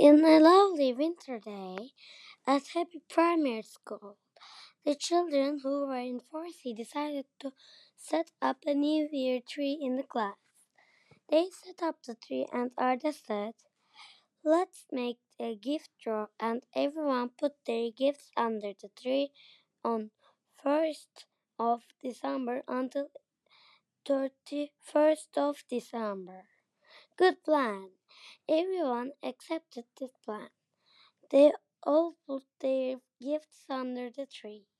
In a lovely winter day at Happy Primary School, the children who were in 4C decided to set up a New Year tree in the class. They set up the tree and Arda said, "Let's make a gift drawer," and everyone put their gifts under the tree on 1st of December until 31st of December. Good plan. Everyone accepted this plan. They all put their gifts under the tree.